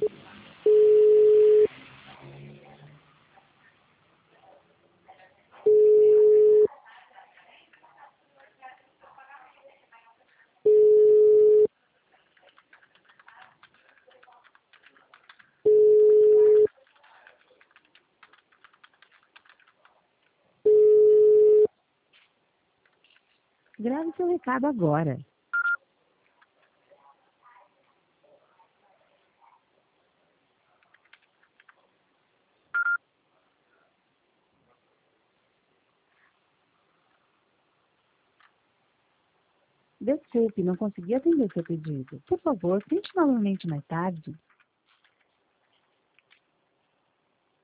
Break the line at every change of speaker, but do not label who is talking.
Grave seu recado agora. Desculpe, não consegui atender seu pedido. Por favor, tente novamente mais tarde.